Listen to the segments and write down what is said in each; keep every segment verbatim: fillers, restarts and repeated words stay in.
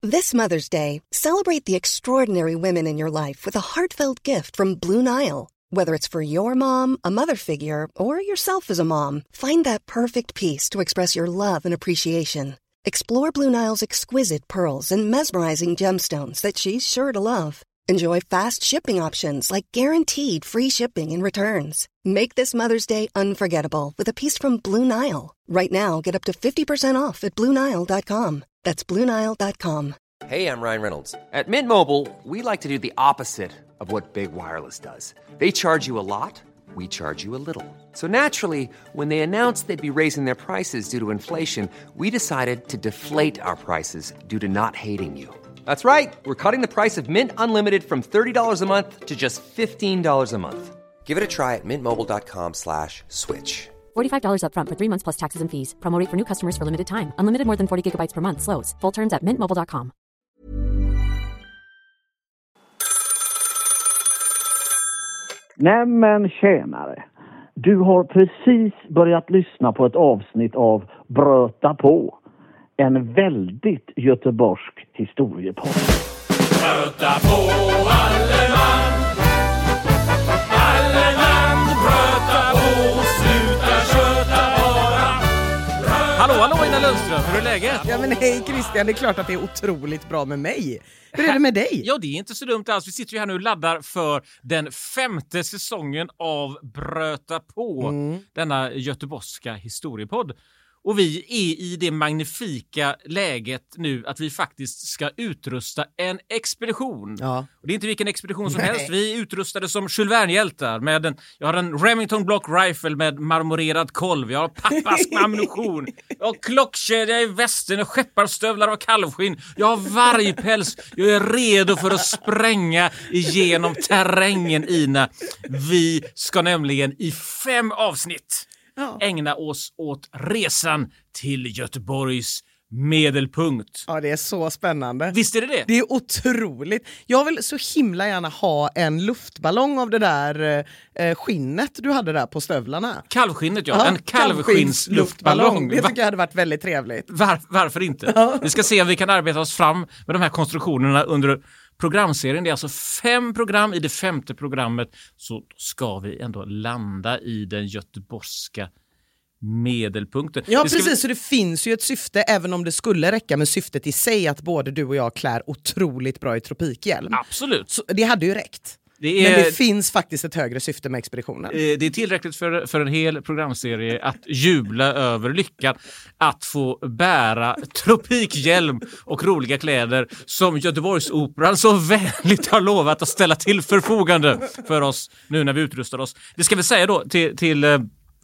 This Mother's Day, celebrate the extraordinary women in your life with a heartfelt gift from Blue Nile. Whether it's for your mom, a mother figure, or yourself as a mom, find that perfect piece to express your love and appreciation. Explore Blue Nile's exquisite pearls and mesmerizing gemstones that she's sure to love. Enjoy fast shipping options like guaranteed free shipping and returns. Make this Mother's Day unforgettable with a piece from Blue Nile. Right now, get up to fifty percent off at blue nile dot com. That's blue nile dot com. Hey, I'm Ryan Reynolds. At Mint Mobile, we like to do the opposite of what Big Wireless does. They charge you a lot, we charge you a little. So naturally, when they announced they'd be raising their prices due to inflation, we decided to deflate our prices due to not hating you. That's right. We're cutting the price of Mint Unlimited from thirty dollars a month to just fifteen dollars a month. Give it a try at mintmobile.com slash switch. forty-five dollars up front for three months plus taxes and fees. Promo rate for new customers for limited time. Unlimited more than forty gigabytes per month. Slows full terms at mint mobile dot com. Nej men tjänare, du har precis börjat lyssna på ett avsnitt av Bröta på. En väldigt göteborgsk historiepodd. Bröta på alle man, alle man, bröta på, sluta köta bara. Hallå, hallå Ina Lundström, hur är läget? Ja men hej Christian, det är klart att det är otroligt bra med mig. Hur är det med dig? Ja, det är inte så dumt alls. Vi sitter ju här nu och laddar för den femte säsongen av Bröta på, mm. denna göteborgska historiepodd. Och vi är i det magnifika läget nu att vi faktiskt ska utrusta en expedition. Ja. Och det är inte vilken expedition som Nej. helst. Vi är utrustade som Jules Verne-hjältar. Med en, jag har en Remington Block Rifle med marmorerad kolv. Jag har pappas ammunition. Jag har klockkedja i västen och skepparstövlar av kalvskinn. Jag har vargpäls. Jag är redo för att spränga igenom terrängen, Ina. Vi ska nämligen i fem avsnitt Ja. ägna oss åt resan till Göteborgs medelpunkt. Ja, det är så spännande. Visst är det det? Det är otroligt. Jag vill så himla gärna ha en luftballong av det där eh, skinnet du hade där på stövlarna. Kalvskinnet, ja. ja en kalvskinnsluftballong. Det tycker jag hade varit väldigt trevligt. Var, varför inte? Ja. Vi ska se om vi kan arbeta oss fram med de här konstruktionerna under programserien. Det är alltså fem program. I det femte programmet så ska vi ändå landa i den göteborgska medelpunkten. Ja, det precis. Vi... Så det finns ju ett syfte, även om det skulle räcka med syftet i sig att både du och jag klär otroligt bra i tropikhjälm. Absolut. Så det hade ju räckt. Det är... Men det finns faktiskt ett högre syfte med expeditionen. Det är tillräckligt för, för en hel programserie att jubla över lyckan att få bära tropikhjälm och roliga kläder som Göteborgsoperan så vänligt har lovat att ställa till förfogande för oss nu när vi utrustar oss. Det ska vi säga då till... till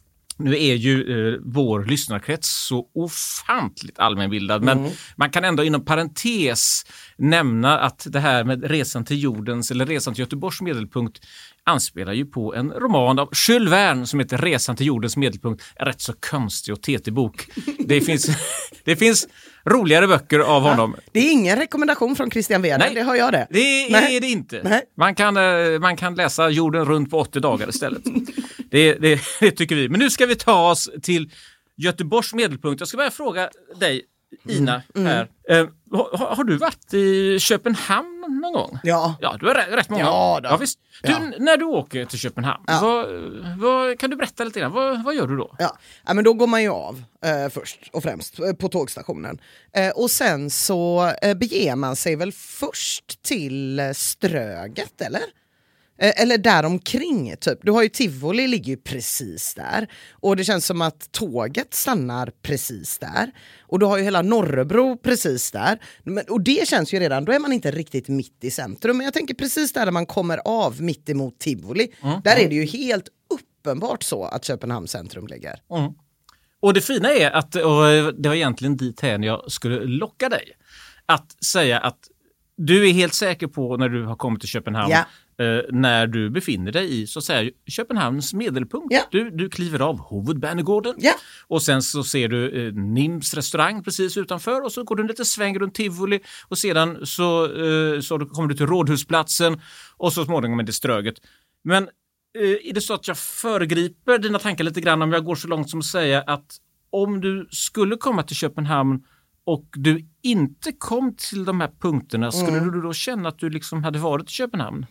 nu är ju eh, vår lyssnarkrets så ofantligt allmänbildad, mm. men man kan ändå inom parentes nämna att det här med resan till jordens eller resan till Göteborgs medelpunkt anspelar ju på en roman av Jules Verne som heter Resan till jordens medelpunkt. En rätt så konstig och tetig bok. Det finns, det finns roligare böcker av honom. Ja, det är ingen rekommendation från Christian Weber, det hör jag det. Det Nej. är det inte. Man kan, man kan läsa Jorden runt på åttio dagar istället. det, det, det tycker vi. Men nu ska vi ta oss till Göteborgs medelpunkt. Jag ska bara fråga dig, Ina, mm. här. Mm. Uh, har, har du varit i Köpenhamn någon gång? Ja. Ja, du är rätt, rätt många. Ja, då. Ja, visst. Du, ja. När du åker till Köpenhamn, ja. vad, vad, kan du berätta lite grann? Vad, vad gör du då? Ja. ja, men då går man ju av eh, först och främst eh, på tågstationen. Eh, och sen så eh, beger man sig väl först till eh, Ströget, eller? Eller där omkring typ. Du har ju Tivoli, ligger ju precis där. Och det känns som att tåget stannar precis där. Och du har ju hela Norrebro precis där. Men, och det känns ju redan, då är man inte riktigt mitt i centrum. Men jag tänker precis där, där man kommer av mitt emot Tivoli. Mm. Där är det ju helt uppenbart så att Köpenhamns centrum ligger. Mm. Och det fina är att, och det var egentligen dit här jag skulle locka dig. Att säga att du är helt säker på när du har kommit till Köpenhamn, ja. eh, när du befinner dig i så att säga Köpenhamns medelpunkt. Ja. Du, du kliver av Hovedbanegården, ja. och sen så ser du eh, Nims restaurang precis utanför, och så går du lite sväng runt Tivoli, och sedan så, eh, så kommer du till Rådhusplatsen och så småningom är det Ströget. Men eh, är det så att jag föregriper dina tankar lite grann om jag går så långt som att säga att om du skulle komma till Köpenhamn och du inte kom till de här punkterna, skulle Mm. du då känna att du liksom hade varit i Köpenhamn?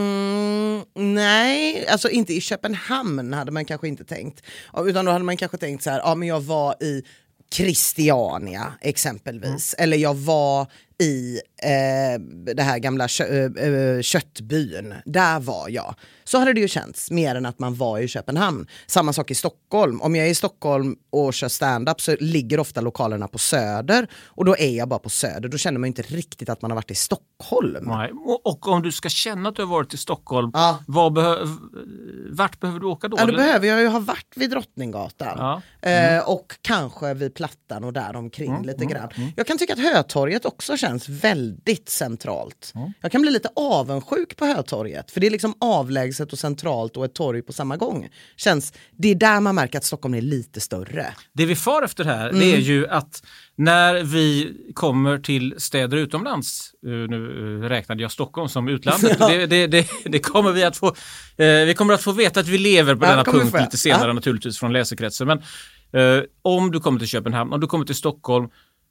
Mm, nej, alltså inte i Köpenhamn hade man kanske inte tänkt. Ja, utan då hade man kanske tänkt så här, ja men jag var i Christiania exempelvis. Mm. Eller jag var i eh, det här gamla kö, äh, köttbyn. Där var jag. Så hade det ju känts mer än att man var i Köpenhamn. Samma sak i Stockholm. Om jag är i Stockholm och kör stand-up så ligger ofta lokalerna på Söder. Och då är jag bara på Söder. Då känner man inte riktigt att man har varit i Stockholm. Nej. Och, och om du ska känna att du har varit i Stockholm, ja. vad behö- vart behöver du åka då? Ja, då eller? behöver jag ju ha varit vid Drottninggatan. Ja. Mm. Eh, och kanske vid Plattan och där omkring Mm, lite mm, grann. mm. Jag kan tycka att Hötorget också känns väldigt centralt. Mm. Jag kan bli lite avundsjuk på Hötorget. För det är liksom avlägset och centralt och ett torg på samma gång. Känns, det är där man märker att Stockholm är lite större. Det vi far efter här, Mm. det är ju att när vi kommer till städer utomlands, nu räknade jag Stockholm som utlandet, Ja. det, det, det, det kommer vi att få, eh, vi kommer att få veta att vi lever på Ja, denna kommer vi punkt få. lite senare Ja. naturligtvis från läsekretsen. Men eh, om du kommer till Köpenhamn, om du kommer till Stockholm,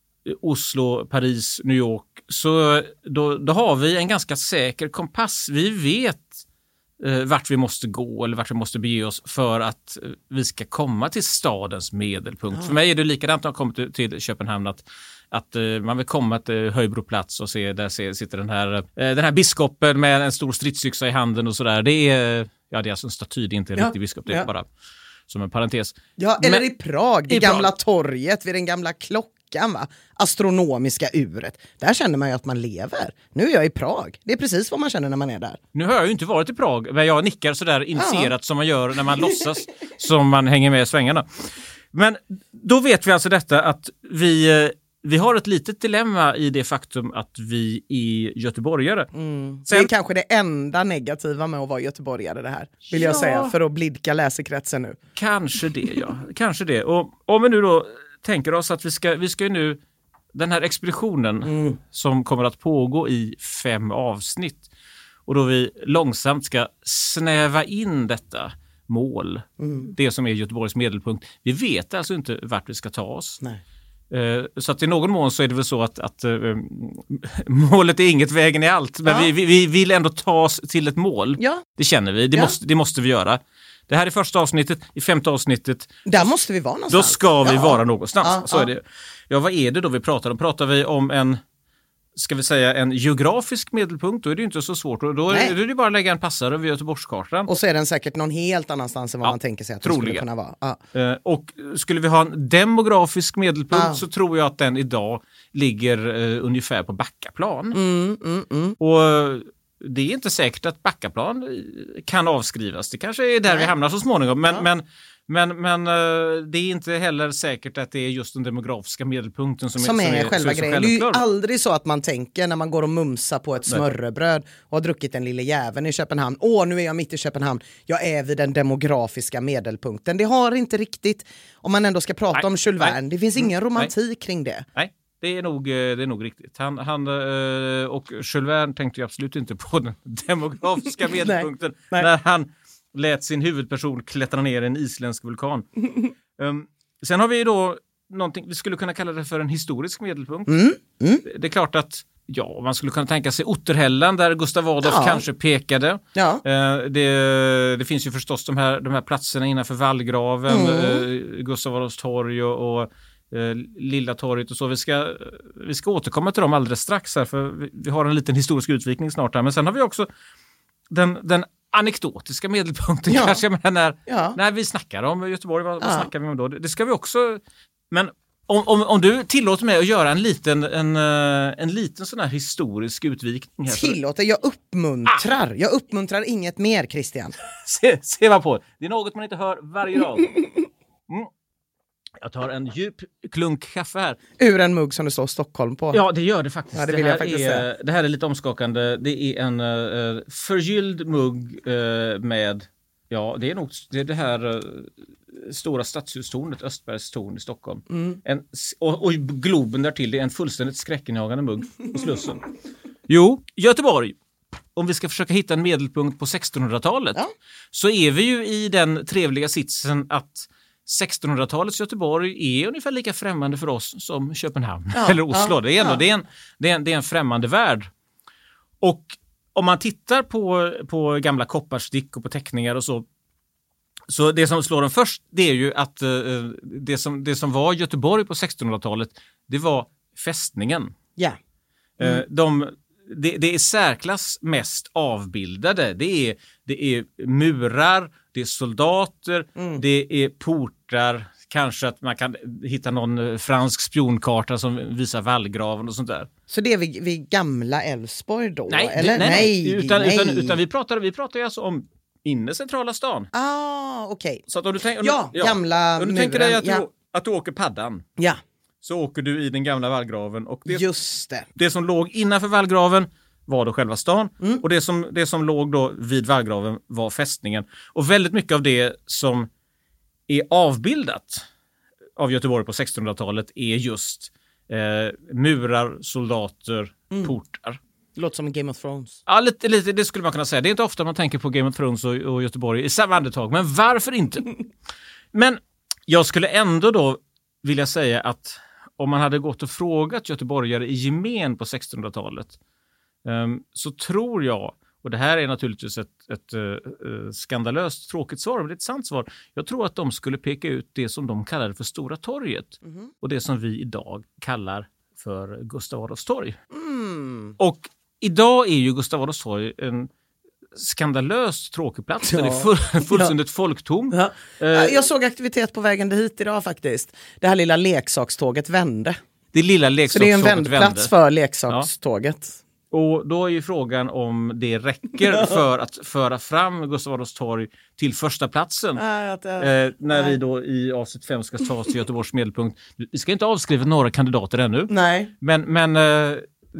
Oslo, Paris, New York, så då, då har vi en ganska säker kompass. Vi vet eh, vart vi måste gå eller vart vi måste bege oss för att eh, vi ska komma till stadens medelpunkt. Ja. För mig är det likadant när jag kommer till, till Köpenhamn att, att eh, man vill komma till Höjbroplats och se där se, sitter den här, eh, den här biskopen med en stor stridsyxa i handen och sådär. Det är, ja, det är alltså en staty, det är inte en Ja. riktig biskop, det är Ja. bara som en parentes. Ja, eller Men- i Prag, det i gamla Prag. torget vid den gamla klockan, va? Astronomiska uret. Där känner man ju att man lever. Nu är jag i Prag. Det är precis vad man känner när man är där. Nu har jag ju inte varit i Prag, men jag nickar sådär initierat som man gör när man låtsas som man hänger med i svängarna. Men då vet vi alltså detta att vi, eh, vi har ett litet dilemma i det faktum att vi är göteborgare. Mm. Sen- Det är kanske det enda negativa med att vara göteborgare det här, vill jag Ja. säga, för att blidka läsekretsen nu. Kanske det, ja. Kanske det. Och om vi nu då tänker oss att vi ska, vi ska ju nu, den här expeditionen Mm. som kommer att pågå i fem avsnitt och då vi långsamt ska snäva in detta mål, Mm. det som är Göteborgs medelpunkt. Vi vet alltså inte vart vi ska ta oss. Nej. Eh, Så att i någon mån så är det väl så att, att eh, målet är inget, vägen är allt. Men Ja. vi, vi, vi vill ändå ta oss till ett mål. Ja, Det känner vi. Det, Ja. måste, det måste vi göra. Det här är första avsnittet. I femte avsnittet där måste vi vara då någonstans. ska vi Ja. vara någonstans. Ja, så ja. är det. Ja, vad är det då vi pratar om? Pratar vi om en, ska vi säga en geografisk medelpunkt? Då är det ju inte så svårt. Då då Nej. är det bara att lägga en passare över Göteborgskartan. Och så är den säkert någon helt annanstans än vad Ja, man tänker sig att den skulle troligen. kunna vara. Ja. Eh, Och skulle vi ha en demografisk medelpunkt Ja. så tror jag att den idag ligger eh, ungefär på Backaplan. Mm, mm, mm. Och eh, det är inte säkert att Backaplan eh, kan avskrivas. Det kanske är där vi hamnar så småningom. Men, Ja. men, men, men eh, det är inte heller säkert att det är just den demografiska medelpunkten som, Som är, så själva så grejen. Det är ju självklar. aldrig så att man tänker när man går och mumsar på ett Nej. smörrebröd och har druckit en lille jäveln i Köpenhamn. Åh, nu är jag mitt i Köpenhamn. Jag är vid den demografiska medelpunkten. Det har inte riktigt, om man ändå ska prata Nej, om Jules nej. Verne, det finns ingen romantik kring det. Nej, det är nog, eh, det är nog riktigt. Han, han, eh, och Jules Verne tänkte ju absolut inte på den demografiska medelpunkten nej. när han lät sin huvudperson klättra ner i en isländsk vulkan. um, sen har vi då någonting, vi skulle kunna kalla det för en historisk medelpunkt. Mm, mm. Det är klart att ja, man skulle kunna tänka sig Otterhällan där Gustav Adolf Ja. kanske pekade. Ja. Eh, det, det finns ju förstås de här, de här platserna innanför vallgraven, Mm. eh, Gustav Adolfs torg och, och eh, Lilla torget och så. Vi ska, vi ska återkomma till dem alldeles strax här för vi, vi har en liten historisk utvikning snart här. Men sen har vi också den, den anekdotiska medelpunkten Ja. kanske, men när, Ja. när vi snackar om Göteborg, vad, vad Ja. snackar vi om då? Det, det ska vi också, men om, om, om du tillåter mig att göra en liten, en, eh, en liten sån här historisk utvikning här. Tillåter, jag uppmuntrar. Jag uppmuntrar inget mer, Christian. Se, se vad på. Det är något man inte hör varje dag. Mm. Jag tar en djup klunk kaffe här. Ur en mugg som det står Stockholm på. Ja, det gör det faktiskt. Ja, det vill jag här faktiskt är, säga. det här är lite omskakande. Det är en uh, förgylld mugg uh, med, ja, det är nog det, är det här uh, stora stadshustornet, Östbergs torn i Stockholm. Mm. En, och, och Globen där till, det är en fullständigt skräckinjagande mugg på Slussen. Jo, Göteborg. Om vi ska försöka hitta en medelpunkt på sextonhundratalet Ja. så är vi ju i den trevliga sitsen att sextonhundratalets Göteborg är ungefär lika främmande för oss som Köpenhamn Ja, eller Oslo. ja, det, är ändå, ja. det, är en, det, är en, det är en främmande värld. Och om man tittar på, på gamla kopparstick och på teckningar och så, så det som slår en först, det är ju att uh, det, som, det som var Göteborg på sextonhundratalet, det var fästningen. Ja. Mm. Uh, de, det, det är särklass mest avbildade. Det är, det är murar, det är soldater, mm. det är portar. Kanske att man kan hitta någon fransk spionkarta som visar vallgraven och sånt där. Så det är vid, vid gamla Älvsborg då? Nej, eller? nej, nej. Utan, nej. utan, utan vi pratar, vi pratar ju alltså om inne centrala stan. Ah, okej. Okay. Så att om du, tänk, om ja, du, ja, gamla om du muren. tänker dig att, ja. du, att du åker paddan. Ja. Så åker du i den gamla vallgraven. Och det, Just det. Det som låg innanför vallgraven var då själva stan. Mm. Och det som, det som låg då vid vallgraven var fästningen. Och väldigt mycket av det som är avbildat av Göteborg på sextonhundratalet är just eh, murar, soldater, mm. portar. Det låter som Game of Thrones. Ja, lite, lite, det skulle man kunna säga. Det är inte ofta man tänker på Game of Thrones och, och Göteborg i samma andetag. Men varför inte? Men jag skulle ändå då vilja säga att om man hade gått och frågat göteborgare i gemen på sextonhundratalet um, så tror jag, och det här är naturligtvis ett, ett uh, skandalöst tråkigt svar, men det är ett sant svar. Jag tror att de skulle peka ut det som de kallade för Stora torget mm-hmm. och det som vi idag kallar för Gustav Adolfs torg. Mm. Och idag är ju Gustav Adolfs torg en skandalöst tråkig plats. Ja. Den är full, fullständigt ja. folktom. Ja. Uh, jag såg aktivitet på vägen hit idag faktiskt. Det här lilla leksakståget vände. Det lilla leksakståget vände. Så det är en vändplats vände. för leksakståget. Ja. Och då är ju frågan om det räcker för att föra fram Gustav Adolfs torg till första platsen. Nej, att, uh, eh, när nej. vi då i avsnitt fem ska ta oss till Göteborgs medelpunkt. Vi ska inte avskriva några kandidater ännu. Nej. Men, men eh,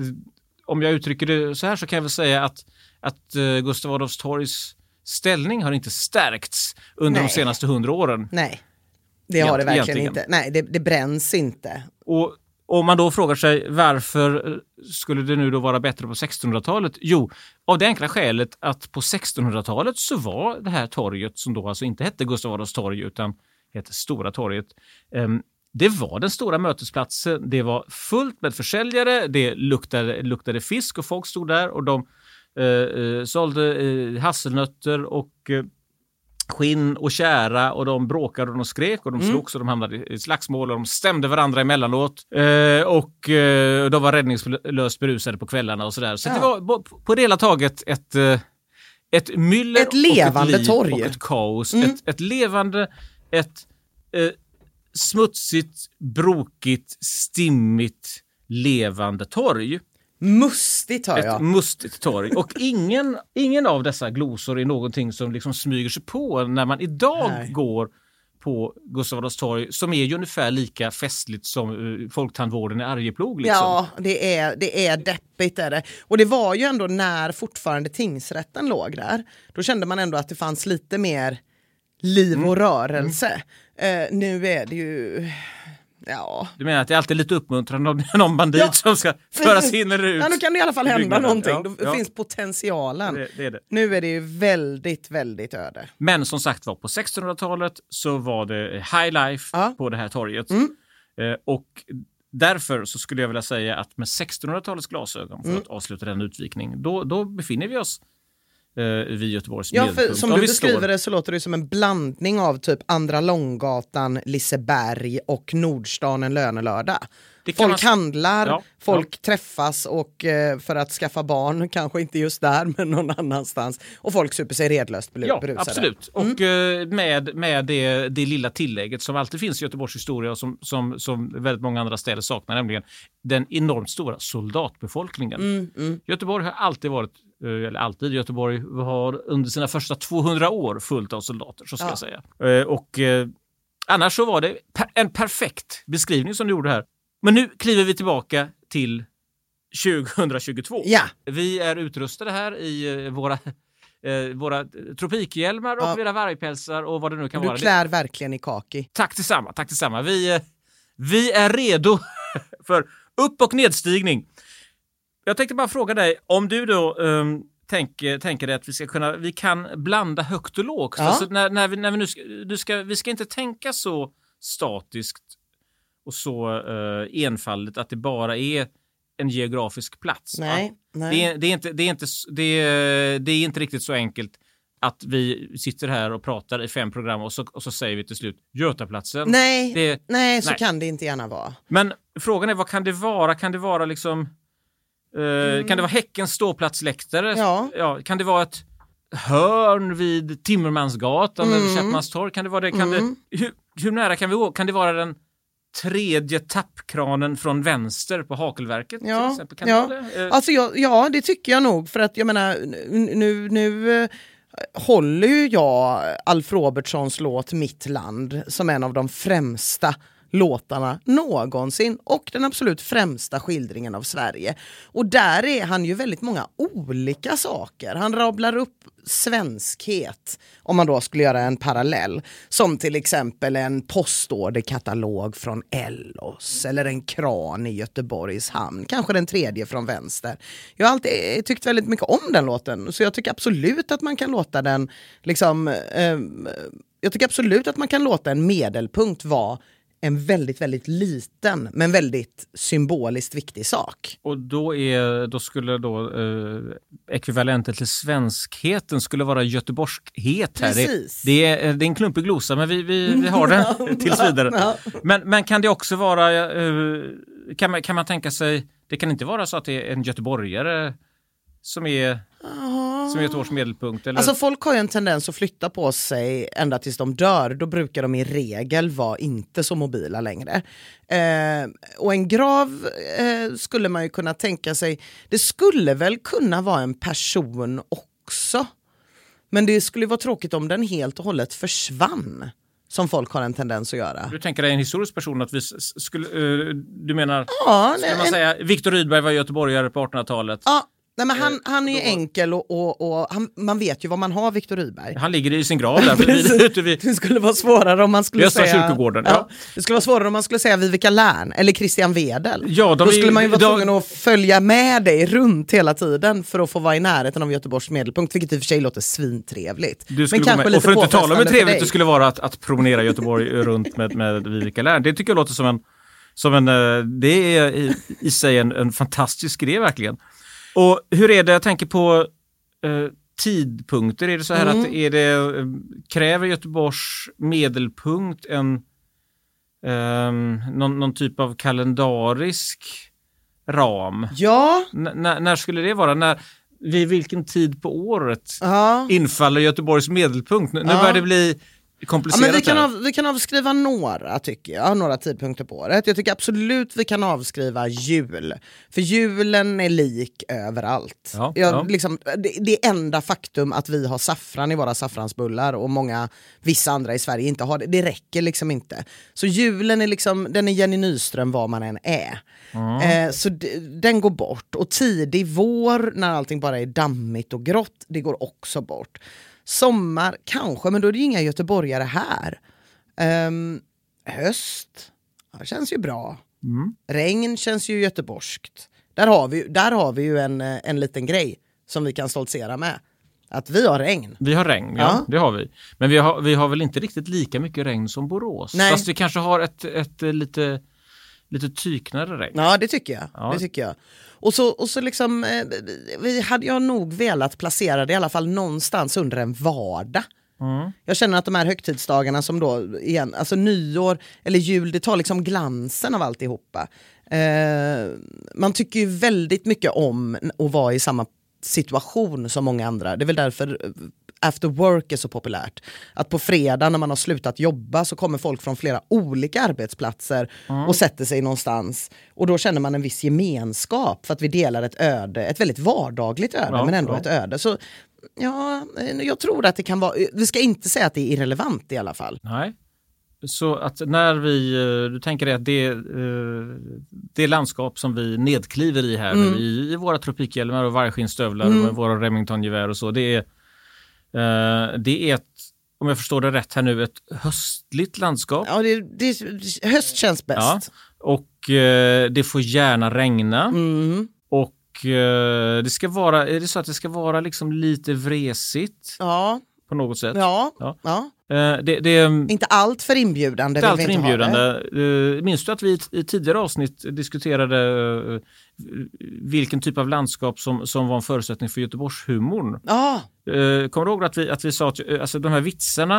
om jag uttrycker det så här så kan jag väl säga att, att uh, Gustav Adolfs torgs ställning har inte stärkts under Nej. de senaste hundra åren. Nej, det har det verkligen egentligen. inte. Nej, det, det bränns inte. Och om man då frågar sig varför skulle det nu då vara bättre på sextonhundratalet? Jo, av det enkla skälet att på sextonhundratalet så var det här torget som då alltså inte hette Gustav Adolfs torg utan hette Stora torget. Um, Det var den stora mötesplatsen. Det var fullt med försäljare. Det luktade, luktade fisk och folk stod där och de eh, sålde eh, hasselnötter och eh, skinn och kära och de bråkade och de skrek och de mm. slogs och de hamnade i slagsmål och de stämde varandra emellanåt eh, och eh, de var räddningslöst berusade på kvällarna och sådär. Så ja. det var på, på det hela taget ett, ett myller ett levande och ett liv torg. Och ett kaos. Mm. Ett, ett levande, ett eh, smutsigt, brokigt, stimmigt, levande torg. Mustigt hör jag. Ett mustigt torg. Och ingen, ingen av dessa glosor är någonting som liksom smyger sig på när man idag Nej. går på Gustav Adolfs torg som är ju ungefär lika festligt som uh, folktandvården i Arjeplog. Liksom. Ja, det är, det är deppigt är det. Och det var ju ändå när fortfarande tingsrätten låg där. Då kände man ändå att det fanns lite mer liv och rörelse. Mm. Uh, nu är det ju... Ja. Du menar att det är alltid lite uppmuntrande om någon bandit ja. som ska föras in eller ut? Ja, nu kan det i alla fall hända byggnaden. någonting. Ja, det ja. finns potentialen. Det, det är det. Nu är det ju väldigt, väldigt öde. Men som sagt var, på sextonhundratalet så var det high life ja. på det här torget. Mm. Eh, och därför så skulle jag vilja säga att med sextonhundratalets glasögon, för mm. att avsluta den utvikning, då, då befinner vi oss vid Göteborgs ja, för som du beskriver står... det så låter det som en blandning av typ Andra Långgatan, Liseberg och Nordstan en lönelördag. Folk man... handlar, ja, folk ja. träffas och eh, för att skaffa barn, kanske inte just där men någon annanstans. Och folk super sig redlöst berusade. Ja, absolut. Mm. Och eh, med, med det, det lilla tillägget som alltid finns i Göteborgs historia och som, som, som väldigt många andra städer saknar, nämligen den enormt stora soldatbefolkningen. Mm, mm. Göteborg har alltid varit eller alltid, Göteborg har under sina första tvåhundra år fullt av soldater, så ska ja. jag säga. Och eh, annars så var det per- en perfekt beskrivning som du gjorde här. Men nu kliver vi tillbaka till tjugohundratjugotvå. Ja. Vi är utrustade här i eh, våra, eh, våra tropikhjälmar och ja. våra vargpälsar och vad det nu kan du vara. Du klär verkligen i kaki. Tack tillsamma, tack tillsamma. Vi, eh, vi är redo för upp- och nedstigning. Jag tänkte bara fråga dig, om du då um, tänker, tänker det att vi ska kunna, vi kan blanda högt och lågt. Ja. Alltså när, när vi, när vi nu ska, du ska, vi ska inte tänka så statiskt och så uh, enfaldigt att det bara är en geografisk plats. Nej, nej. Det, är, det, är inte, det, är inte, det, är, det är inte riktigt så enkelt att vi sitter här och pratar i fem program och så, och så säger vi till slut Götaplatsen. Nej, det, nej så nej. kan det inte gärna vara. Men frågan är, vad kan det vara? Kan det vara liksom uh, mm. kan det vara Häckens ståplatsläktare? Ja. Ja, kan det vara ett hörn vid Timmermansgatan Mm. eller Chapmanstorg? Kan det vara det? Kan Mm. det hur, hur nära kan vi gå? Kan det vara den tredje tappkranen från vänster på Hakelverket? Ja, till exempel? Kan ja. det vara det? Uh, Alltså jag, ja, det tycker jag nog. För att jag menar, nu, nu eh, håller ju jag Alf Robertsons låt Mitt land som en av de främsta låtarna någonsin och den absolut främsta skildringen av Sverige. Och där är han ju väldigt många olika saker. Han rabblar upp svenskhet, om man då skulle göra en parallell, som till exempel en postorderkatalog från Ellos eller en kran i Göteborgs hamn, kanske den tredje från vänster. Jag har alltid tyckt väldigt mycket om den låten, så jag tycker absolut att man kan låta den liksom, eh, jag tycker absolut att man kan låta en medelpunkt vara en väldigt, väldigt liten men väldigt symboliskt viktig sak. Och då, är, då skulle då eh, ekvivalenten till svenskheten skulle vara göteborgskhet här. Precis. Det, det, är, det är en klumpig glosa, men vi, vi, vi har den tills vidare. Ja. Men, men kan det också vara, eh, kan, man, kan man tänka sig, det kan inte vara så att det är en göteborgare som är, som är Göteborgs medelpunkt? Eller? Alltså folk har ju en tendens att flytta på sig ända tills de dör. Då brukar de i regel vara inte så mobila längre. Eh, och en grav eh, skulle man ju kunna tänka sig, det skulle väl kunna vara en person också. Men det skulle vara tråkigt om den helt och hållet försvann. Som folk har en tendens att göra. Du tänker dig en historisk person att vi skulle, uh, du menar, Ja, skulle man en, säga, Viktor Rydberg var göteborgare på artonhundratalet. ja. Nej, men han, han är ju då- enkel och, och, och han, man vet ju vad man har Viktor Rydberg. Han ligger i sin grav där. vi, ute vid, Det skulle vara svårare om man skulle Östra säga... kyrkogården, ja. Det skulle vara svårare om man skulle säga Vivica Lärn eller Christian Wedel. Ja, de Då är- skulle man ju vara de- tvungen att följa med dig runt hela tiden för att få vara i närheten av Göteborgs medelpunkt, vilket i och för sig låter svintrevligt. Du skulle Men gå kanske med. lite Och för att inte tala om hur påfrestande för trevligt dig. det skulle vara att, att promenera Göteborg runt med, med Vivica Lärn. Det tycker jag låter som en, som en eh, det är i, i sig en, en fantastisk idé verkligen. Och hur är det, jag tänker på eh, tidpunkter, är det så här Mm. att är det, eh, kräver Göteborgs medelpunkt en eh, någon, någon typ av kalendarisk ram? Ja, N- när, när skulle det vara? När, vid vilken tid på året ja. infaller Göteborgs medelpunkt? Nu, nu Ja. börjar det bli Ja, komplicerat men vi, kan här. av, vi kan avskriva några, tycker jag, några tidpunkter på året. Jag tycker absolut vi kan avskriva jul. För julen är lik överallt. Ja, jag, ja. Liksom, det, det enda faktum att vi har saffran i våra saffransbullar och många, vissa andra i Sverige inte har det, det räcker liksom inte. Så julen är liksom, den är Jenny Nyström var man än är. Eh, så d- den går bort. Och tidig vår, när allting bara är dammigt och grått, det går också bort. Sommar, kanske, men då är det ju inga göteborgare här. Ehm, höst, ja, känns ju bra. Mm. Regn känns ju göteborgskt. Där har vi, där har vi ju en, eh, en liten grej som vi kan stoltsera med. Att vi har regn. Vi har regn, ja, Ja. det har vi. Men vi har, vi har väl inte riktigt lika mycket regn som Borås. Nej. Fast vi kanske har ett, ett, eh, lite, lite tyknare regn. Ja, det tycker jag. Ja. Det tycker jag. Och så, och så liksom, eh, vi hade jag nog velat placera det i alla fall någonstans under en vardag. Mm. Jag känner att de här högtidsdagarna som då igen, alltså nyår eller jul, det tar liksom glansen av alltihopa. Eh, man tycker ju väldigt mycket om att vara i samma situation som många andra. Det är väl därför after work är så populärt. Att på fredag när man har slutat jobba så kommer folk från flera olika arbetsplatser och sätter sig någonstans. Och då känner man en viss gemenskap för att vi delar ett öde, ett väldigt vardagligt öde, Ja, men ändå ja. ett öde. Så ja, jag tror att det kan vara, vi ska inte säga att det är irrelevant i alla fall. Nej. Så att när vi, eh, du tänker dig att det, eh, det landskap som vi nedkliver i här Mm. nu, i, i våra tropikhjälmar och vargskinnstövlar Mm. och våra Remingtongevär och så, det är, eh, det är ett, om jag förstår det rätt här nu, ett höstligt landskap. Ja, det, det, höst känns bäst. Ja. Och eh, det får gärna regna. Mm. Och Och eh, det ska vara, är det så att det ska vara liksom lite vresigt? Ja. På något sätt? Ja. ja. ja. Eh, det, det, inte allt för inbjudande. Inte allt för inte inbjudande. Uh, minns du att vi i tidigare avsnitt diskuterade uh, vilken typ av landskap som, som var en förutsättning för Göteborgshumorn? Ja. Uh, kommer du ihåg att vi, att vi sa att uh, alltså, de här vitsarna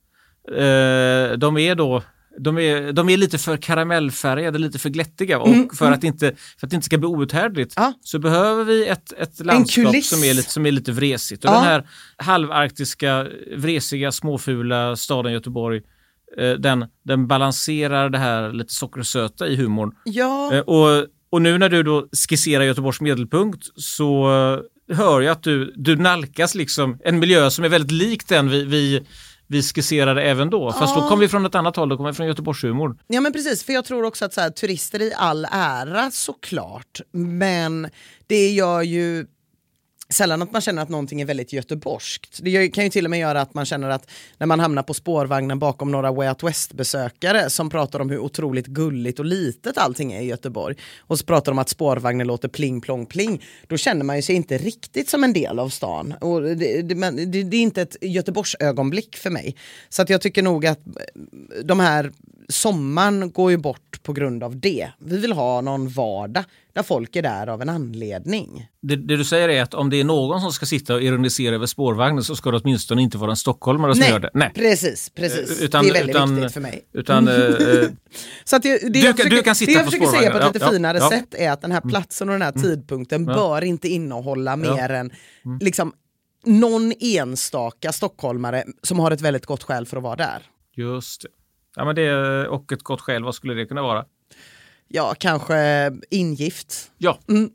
uh, de är då De är, de är lite för karamellfärgade, lite för glättiga och mm, för, mm. Att inte, för att det inte ska bli outhärdligt ja. Så behöver vi ett, ett landskap som är, lite, som är lite vresigt. Och ja. Den här halvarktiska, vresiga, småfula staden Göteborg, eh, den, den balanserar det här lite sockersöta i humorn. Ja. Eh, och, och nu när du då skisserar Göteborgs medelpunkt så eh, hör jag att du, du nalkas liksom en miljö som är väldigt lik den vi... vi Vi skisserade även då. Fast ja. Då kom vi från ett annat håll. Då kom vi från Göteborgshumor. Ja men precis. För jag tror också att så här, turister i all ära såklart. Men det gör ju sällan att man känner att någonting är väldigt göteborgskt. Det kan ju till och med göra att man känner att när man hamnar på spårvagnen bakom några Way Out West-besökare som pratar om hur otroligt gulligt och litet allting är i Göteborg och så pratar de om att spårvagnen låter pling plong pling, då känner man ju sig inte riktigt som en del av stan. Och det, det, det, det är inte ett Göteborgsögonblick för mig. Så att jag tycker nog att de här sommaren går ju bort på grund av det. Vi vill ha någon vardag där folk är där av en anledning. Det, det du säger är att om det är någon som ska sitta och ironisera över spårvagnen så ska det åtminstone inte vara en stockholmare som Nej, gör det. Nej, precis, precis. Utan, det är väldigt utan, viktigt för mig. Utan, äh, så att det, det du, jag kan, försöker, du kan sitta det jag på försöker säga på ett lite ja, finare ja, sätt är att den här platsen och den här mm. tidpunkten ja. bör inte innehålla mer ja. än mm. liksom någon enstaka stockholmare som har ett väldigt gott skäl för att vara där. Just det. Ja, men det och ett gott skäl, vad skulle det kunna vara? Ja, kanske ingift. Ja, mm.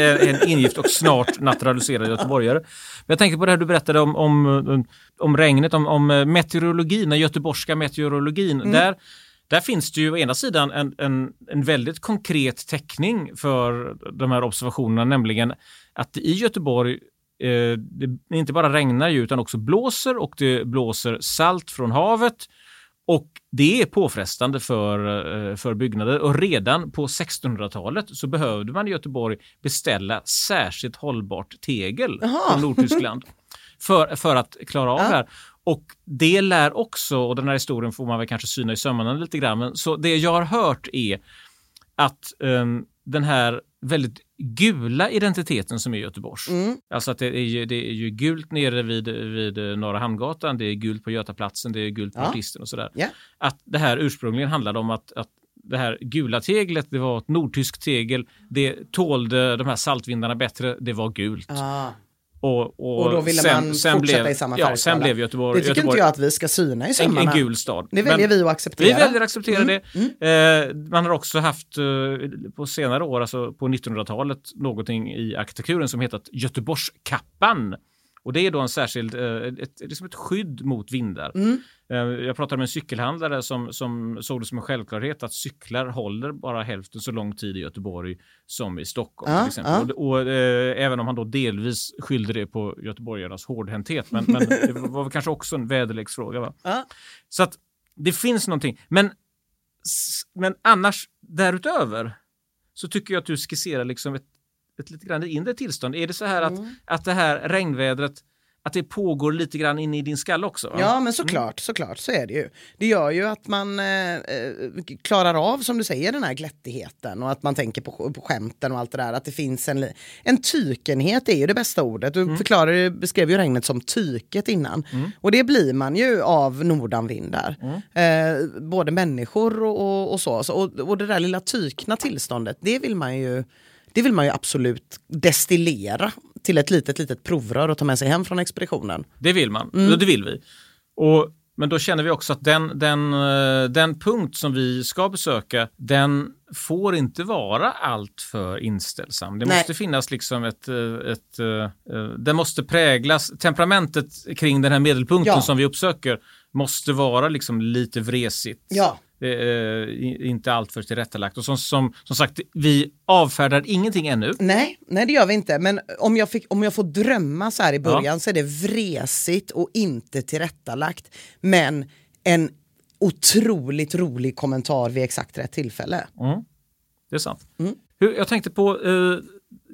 en ingift och snart naturaliserad göteborgare. Men jag tänker på det här du berättade om, om, om regnet, om, om meteorologin, den göteborgska meteorologin. Mm. Där, där finns det ju å ena sidan en, en, en väldigt konkret täckning för de här observationerna, nämligen att i Göteborg eh, det inte bara regnar ju, utan också blåser och det blåser salt från havet. Och det är påfrestande för, för byggnader och redan på sextonhundratalet så behövde man i Göteborg beställa särskilt hållbart tegel Aha. från Nordtyskland för, för att klara av ja. det här. Och det lär också, och den här historien får man väl kanske syna i sömmarna lite grann, men så det jag har hört är att um, den här väldigt gula identiteten som är Göteborgs. Mm. Alltså att det är, ju, det är ju gult nere vid, vid Norra Hamngatan, det är gult på Götaplatsen, det är gult på ja. Artisten och sådär. Yeah. Att det här ursprungligen handlade om att, att det här gula teglet, det var ett nordtyskt tegel, det tålde de här saltvindarna bättre, det var gult. Ah. Och, och, och då ville sen, man sen fortsätta blev, i samma ja, färgskala. Sen blev Göteborg, det tycker Göteborg, inte jag att vi ska syna i sömmarna. En, en gul stad. Det väljer Men vi att acceptera. Vi väljer att acceptera mm. det. Mm. Eh, man har också haft eh, på senare år, alltså på nittonhundratalet, någonting i arkitekturen som heter Göteborgskappan. Och det är då en särskild, eh, ett, liksom ett skydd mot vindar. Mm. Eh, jag pratade med en cykelhandlare som, som såg det som en självklarhet att cyklar håller bara hälften så lång tid i Göteborg som i Stockholm ah, till exempel. Ah. Och, och eh, även om han då delvis skyllde det på göteborgarnas hårdhänthet. Men, men det var väl kanske också en väderleksfråga, va? Ah. Så att det finns någonting. Men, men annars därutöver så tycker jag att du skisserar liksom ett ett lite grann inre tillstånd. Är det så här att, mm. att det här regnvädret, att det pågår lite grann in i din skall också? Va? Ja, men såklart, såklart, så är det ju. Det gör ju att man eh, klarar av, som du säger, den här glättigheten och att man tänker på, på skämten och allt det där. Att det finns en, en tykenhet är ju det bästa ordet. Du mm. förklarade, beskrev ju regnet som tyket innan. Mm. Och det blir man ju av nordanvindar. Mm. Eh, både människor och, och, och så. Och, och det där lilla tykna tillståndet, det vill man ju Det vill man ju absolut destillera till ett litet, litet provrör och ta med sig hem från expeditionen. Det vill man, mm. det vill vi. Och, men då känner vi också att den, den, den punkt som vi ska besöka, den får inte vara allt för inställsam. Det Nej. måste finnas liksom ett, ett, ett... Det måste präglas, temperamentet kring den här medelpunkten ja. som vi uppsöker måste vara liksom lite vresigt. Ja. Det är inte allt för tillrättalagt. Och som, som, som sagt, vi avfärdar ingenting ännu. Nej, nej, det gör vi inte. Men om jag, fick, om jag får drömma så här i början ja. så är det vresigt och inte tillrättalagt. Men en otroligt rolig kommentar vid exakt rätt tillfälle. Mm. Det är sant. Mm. Hur, jag tänkte på... Eh,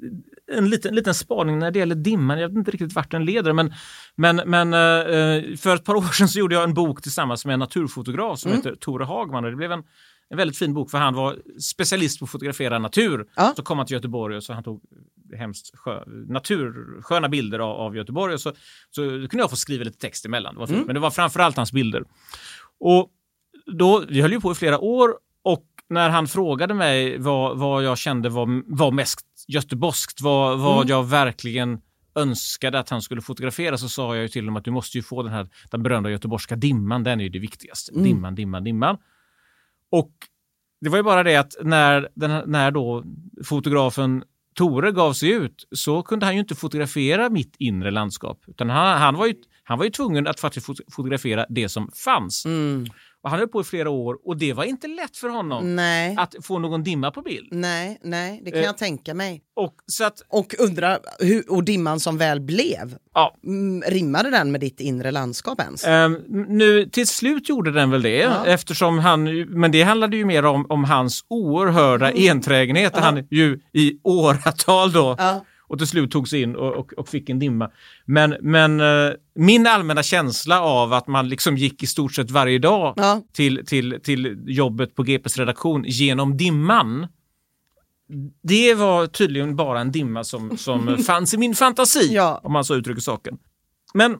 en liten, liten spaning när det gäller dimman. Jag vet inte riktigt vart den leder, men, men, men eh, för ett par år sedan så gjorde jag en bok tillsammans med en naturfotograf som mm. heter Tore Hagman, och det blev en, en väldigt fin bok, för han var specialist på att fotografera natur. Ja. Så kom han till Göteborg och så han tog hemskt skö, natur, sköna bilder av, av Göteborg, och så, så kunde jag få skriva lite text emellan. Det var fint, mm. men det var framförallt hans bilder. Och då, vi höll ju på i flera år, och när han frågade mig vad, vad jag kände var, var mest göteborgskt, vad, vad mm. jag verkligen önskade att han skulle fotografera, så sa jag ju till honom att du måste ju få den här den berömda göteborgska dimman, den är ju det viktigaste. Mm. Dimman, dimman, dimman. Och det var ju bara det att när, den, när då fotografen Tore gav sig ut, så kunde han ju inte fotografera mitt inre landskap, utan han, han, var, ju, han var ju tvungen att faktiskt fotografera det som fanns. Mm. Och han höll på i flera år, och det var inte lätt för honom nej. Att få någon dimma på bild. Nej, nej, det kan eh, jag tänka mig. Och, så att, och undra, hur, och dimman som väl blev, ja. rimmade den med ditt inre landskap ens? Eh, nu, till slut gjorde den väl det, ja. Eftersom han, men det handlade ju mer om, om hans oerhörda mm. enträgenhet, ja. Han ju i åratal då, ja. Och till slut togs in och, och, och fick en dimma. Men, men uh, min allmänna känsla av att man liksom gick i stort sett varje dag ja. till, till, till jobbet på G P:s redaktion genom dimman, det var tydligen bara en dimma som, som fanns i min fantasi, ja. Om man så uttrycker saken. Men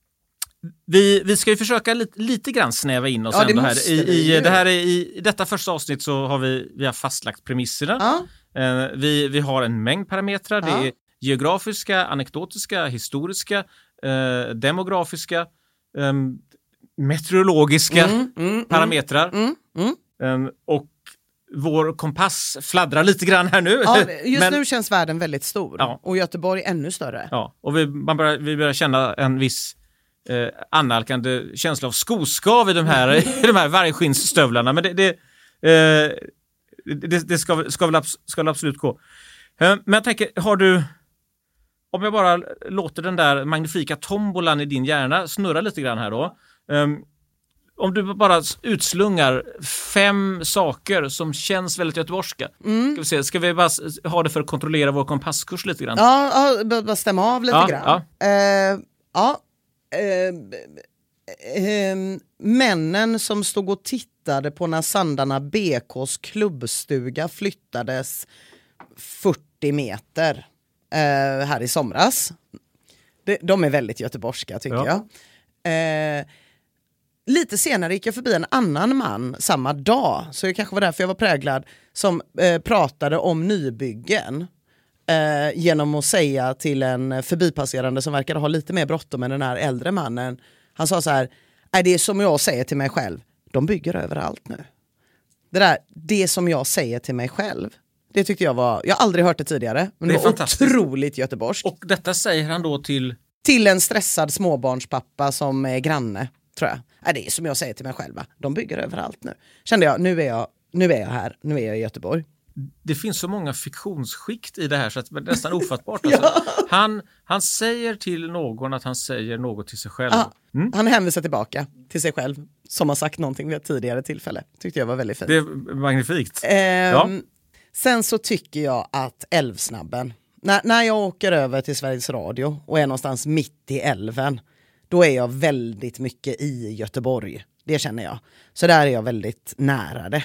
vi, vi ska ju försöka lite, lite grann snäva in oss ja, ändå här. I, i, det här är, I detta första avsnitt så har vi, vi har fastlagt premisserna. Ja. Uh, vi, vi har en mängd parametrar. Ja. Det är geografiska, anekdotiska, historiska, uh, demografiska, um, meteorologiska mm, mm, parametrar. Mm, mm. Um, och vår kompass fladdrar lite grann här nu. Ja, just Men, nu känns världen väldigt stor. Ja. Och Göteborg ännu större. Ja, och vi, man börjar, vi börjar känna en viss eh, annalkande känsla av skoskav i de här, i de här vargskinsstövlarna. Men det... det eh, Det, det ska, ska, väl, ska väl absolut gå. Men jag tänker, har du... Om jag bara låter den där magnifika tombolan i din hjärna snurra lite grann här då. Um, om du bara utslungar fem saker som känns väldigt göteborgska. Mm. Ska vi se, ska vi bara ha det för att kontrollera vår kompasskurs lite grann? Ja, ja bara stämma av lite ja, grann. Ja. Uh, ja. Uh, uh, männen som stod och tittade på när Sandarna B K:s klubbstuga flyttades fyrtio meter uh, här i somras. De, de är väldigt göteborgska tycker ja. jag. Uh, lite senare gick jag förbi en annan man samma dag, så det kanske var därför jag var präglad, som uh, pratade om nybyggen. Uh, genom att säga till en förbipasserande som verkade ha lite mer bråttom än den här äldre mannen. Han sa så här: nej, det är som jag säger till mig själv. De bygger överallt nu. Det där, det som jag säger till mig själv. Det tyckte jag var, jag har aldrig hört det tidigare. Men det, det var otroligt göteborgskt. Och detta säger han då till? Till en stressad småbarnspappa som är granne, tror jag. Nej, det är som jag säger till mig själv. De bygger överallt nu. Kände jag, nu är jag, nu är jag här. Nu är jag i Göteborg. Det finns så många fiktionsskikt i det här så att det är nästan ofattbart. Alltså. ja. han, han säger till någon att han säger något till sig själv. Ah, mm? Han hänvisar tillbaka till sig själv som har sagt någonting vid ett tidigare tillfälle. Tyckte jag var väldigt fint. Det är magnifikt. Eh, ja. Sen så tycker jag att Älvsnabben, när, när jag åker över till Sveriges Radio och är någonstans mitt i älven, då är jag väldigt mycket i Göteborg. Det känner jag. Så där är jag väldigt nära det.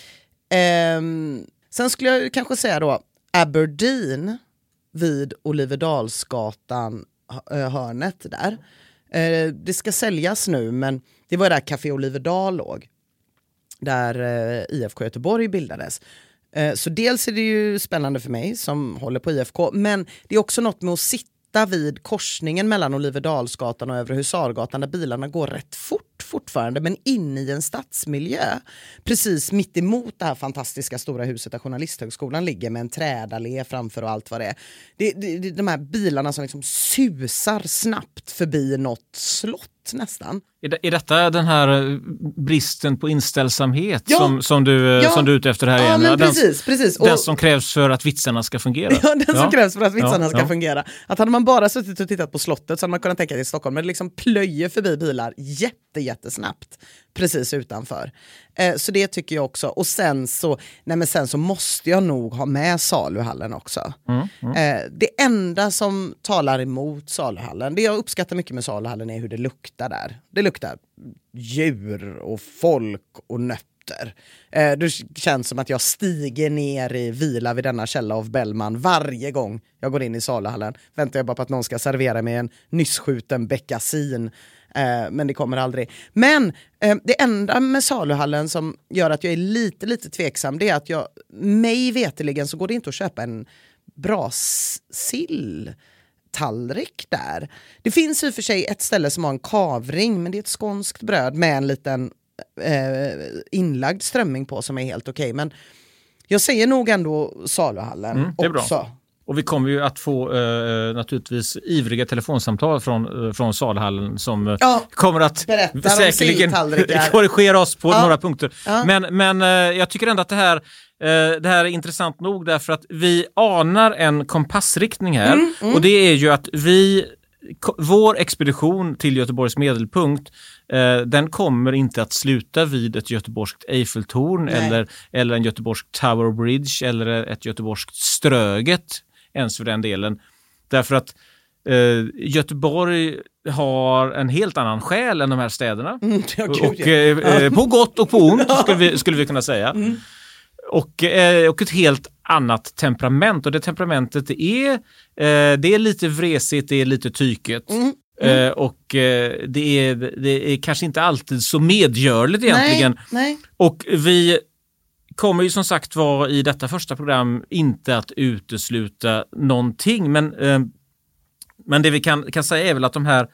Eh, Sen skulle jag kanske säga då Aberdeen vid Oliverdalsgatan hörnet där. Eh, det ska säljas nu, men det var där Café Oliverdal låg. Där eh, I F K Göteborg bildades. Eh, så dels är det ju spännande för mig som håller på I F K, men det är också något med att sitta vid korsningen mellan Oliverdalsgatan och Övre Husargatan där bilarna går rätt fort fortfarande, men in i en stadsmiljö. Precis mitt emot det här fantastiska stora huset där Journalisthögskolan ligger med en trädallé framför och allt vad det är. Det, det, det, de här bilarna som liksom susar snabbt förbi något slott trött nästan. Är, det, är detta den här bristen på inställsamhet ja. som, som, du, ja. som du är ute efter här ja, igen? Men den, precis, precis. den och, som krävs för att vitsarna ska fungera. Ja, den som ja. krävs för att vitsarna ja. ska ja. fungera. Att hade man bara suttit och tittat på slottet så hade man kunnat tänka sig i Stockholm, men det liksom plöjer förbi bilar jätte, jättesnabbt precis utanför. Eh, så det tycker jag också. Och sen så, nej men sen så måste jag nog ha med saluhallen också. Mm, mm. Eh, det enda som talar emot saluhallen, det jag uppskattar mycket med saluhallen är hur det luktar där. Det luktar djur och folk och nötter. Eh, det känns som att jag stiger ner i vila vid denna källa av Bellman varje gång jag går in i saluhallen. Väntar jag bara på att någon ska servera mig en nyssskjuten beckasin. Eh, men det kommer aldrig. Men eh, det enda med saluhallen som gör att jag är lite, lite tveksam, det är att jag, mig veteligen så går det inte att köpa en bra sill tallrik där. Det finns ju för sig ett ställe som har en kavring, men det är ett skånskt bröd med en liten eh, inlagd strömming på som är helt okej. Okay. Men jag säger nog ändå saluhallen mm, det är också. Bra. Och vi kommer ju att få eh, naturligtvis ivriga telefonsamtal från, eh, från saluhallen som ja, kommer att säkerligen korrigera oss på ja. några punkter. Ja. Men, men eh, jag tycker ändå att det här, eh, det här är intressant nog därför att vi anar en kompassriktning här. Mm, mm. Och det är ju att vi, vår expedition till Göteborgs medelpunkt, eh, den kommer inte att sluta vid ett göteborgskt Eiffeltorn eller, eller en göteborgsk Tower Bridge eller ett göteborgskt Ströget. Ens för den delen. Därför att eh, Göteborg har en helt annan själ än de här städerna. Mm, ja, gud, och, eh, ja. På gott och på ont skulle vi, skulle vi kunna säga. Mm. Och, eh, och ett helt annat temperament. Och det temperamentet är, eh, det är lite vresigt, det är lite tyket. Mm. Mm. Eh, och eh, det, är, det är kanske inte alltid så medgörligt egentligen. Nej, nej. Och vi kommer ju som sagt vara i detta första program inte att utesluta någonting. Men, eh, men det vi kan, kan säga är väl att de här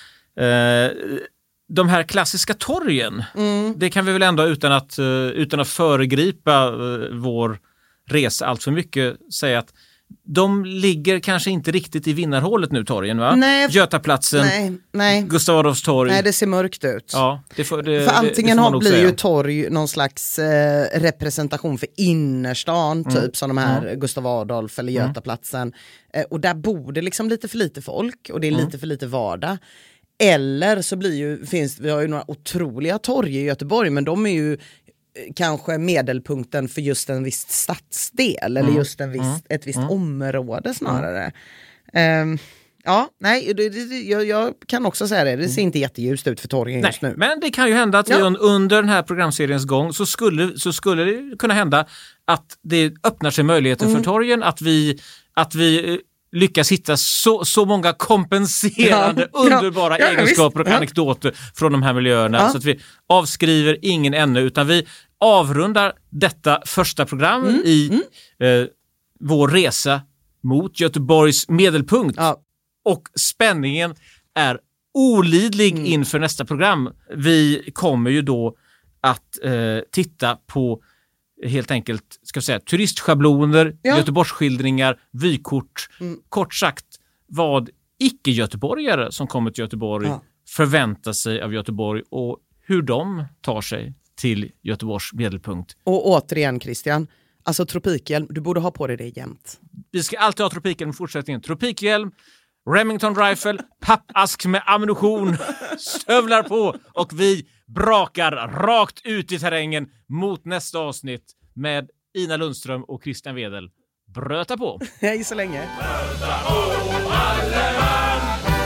eh, de här klassiska torgen, mm. det kan vi väl ändå utan att, uh, utan att föregripa uh, vår resa allt för mycket säga att de ligger kanske inte riktigt i vinnarhålet nu, torgen, va? Nej. Götaplatsen, nej, nej. Gustav Adolfs torg. Nej, det ser mörkt ut. Ja, det får, det, för antingen det, det har blir säga. ju torg någon slags eh, representation för innerstan, mm. typ som de här mm. Gustav Adolf eller Götaplatsen. Mm. Eh, och där bor det liksom lite för lite folk och det är mm. lite för lite vardag. Eller så blir ju, finns, vi har ju några otroliga torg i Göteborg, men de är ju kanske medelpunkten för just en viss stadsdel eller just en viss, mm. ett visst mm. område snarare. Mm. Um, ja, nej, det, det, jag, jag kan också säga det. Det ser inte jätteljust ut för torgen just nu. Men det kan ju hända att ja. vi under den här programseriens gång så skulle, så skulle det kunna hända att det öppnar sig möjligheter mm. för torgen, att vi, att vi lyckas hitta så, så många kompenserande, ja, underbara ja, egenskaper och ja. anekdoter från de här miljöerna. Ja. Så att vi avskriver ingen ännu, utan vi avrundar detta första program mm. i mm. Eh, vår resa mot Göteborgs medelpunkt. Ja. Och spänningen är olidlig mm. inför nästa program. Vi kommer ju då att eh, titta på helt enkelt, ska jag säga, turistschabloner, ja. Göteborgsskildringar, vykort. Mm. Kort sagt, vad icke-göteborgare som kommer till Göteborg ja. förväntar sig av Göteborg och hur de tar sig till Göteborgs medelpunkt. Och återigen, Christian, alltså tropikhjälm, du borde ha på dig det jämt. Vi ska alltid ha tropikhjälm i fortsättningen. Tropikhjälm, Remington Rifle, pappask med ammunition, stövlar på och vi brakar rakt ut i terrängen mot nästa avsnitt med Ina Lundström och Christian Wedel. Bröta på! Hej så länge! Bröta på, alle man!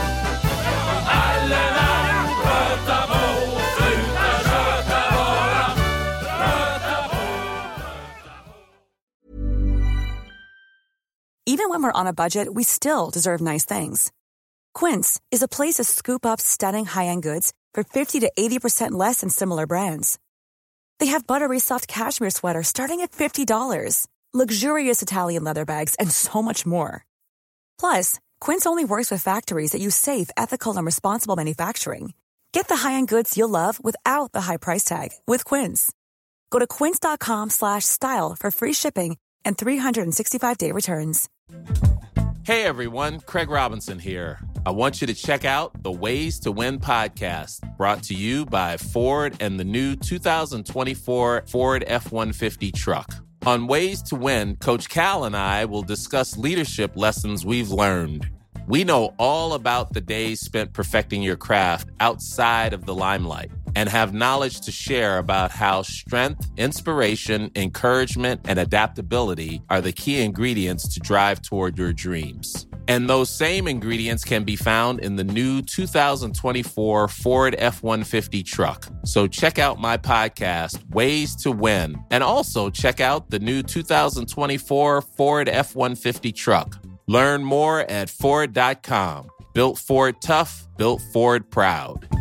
Alle man! Bröta på, sluta sköta bara! Bröta på, bröta på! Even when we're on a budget, we still deserve nice things. Quince is a place to scoop up stunning high-end goods for fifty to eighty percent less than similar brands. They have buttery soft cashmere sweaters starting at fifty dollars, luxurious Italian leather bags, and so much more. Plus, Quince only works with factories that use safe, ethical, and responsible manufacturing. Get the high-end goods you'll love without the high price tag with Quince. Go to quince.com slash style for free shipping and three sixty-five day returns. Hey everyone, Craig Robinson here. I want you to check out the Ways to Win podcast, brought to you by Ford and the new two thousand twenty-four Ford F one fifty truck. On Ways to Win, Coach Cal and I will discuss leadership lessons we've learned. We know all about the days spent perfecting your craft outside of the limelight and have knowledge to share about how strength, inspiration, encouragement, and adaptability are the key ingredients to drive toward your dreams. And those same ingredients can be found in the new two thousand twenty-four Ford F one fifty truck. So check out my podcast, Ways to Win, and also check out the new two thousand twenty-four Ford F one fifty truck. Learn more at Ford dot com. Built Ford tough, built Ford proud.